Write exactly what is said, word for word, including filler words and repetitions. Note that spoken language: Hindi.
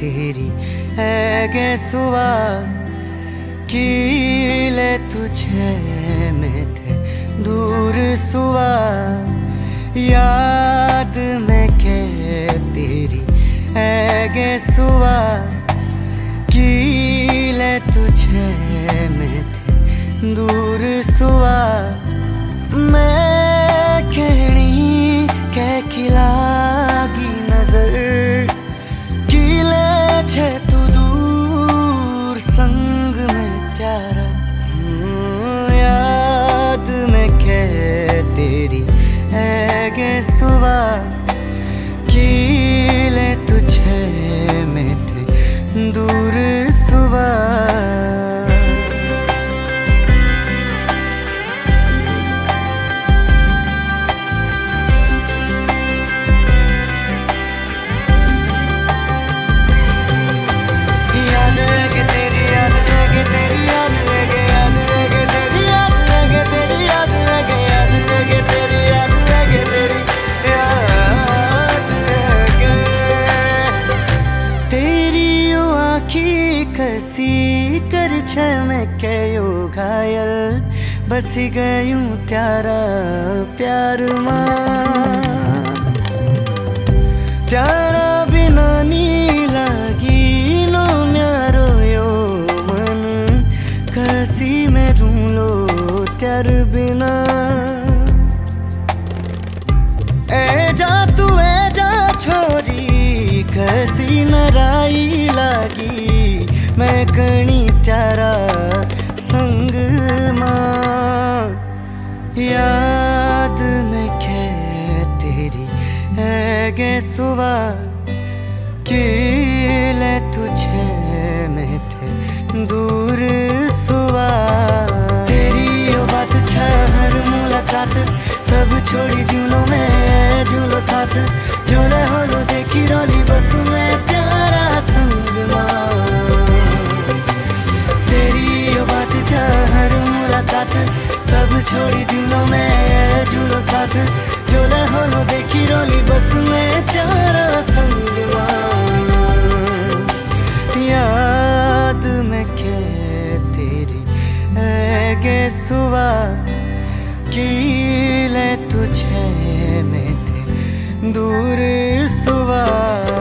तेरी है गे सुवा कीले तुझे में थे दूर सुवा याद में के तेरी है गे सुवा कीले तुझे में थे दूर सुवा मैं कहनी कह खिलागी नजर कीले छे तू दूर संग में प्यारा याद में कह तेरी है गे सुवा कीले तुझे में थे दूर सुवा कसी कर छे मैं कयो घायल बसी गयूं त्यारा प्यार मां त्यारा बिना नी लागी नो म्यारो यो मन कसी में रूलो त्यार बिना ए जा तू ए जा छोरी कसी नराई लागी मैं कणी त्यारा संग मां याद में खे तेरी है गे सुवा कीले तुझे में थे दूर सुवा तेरी यो बात छ हर मुलाकात सब छोड़ी दिनों में झूलो साथ जोले होलो देखी रोली बस में प्यारा संग मां हर मुलाकात सब छोड़ी दिनों में झूलो साथ जोले होलो देखी रोली बस में प्यारा संग याद में के तेरी है गे सुवा कीले तुझे में थे दूर सुवा।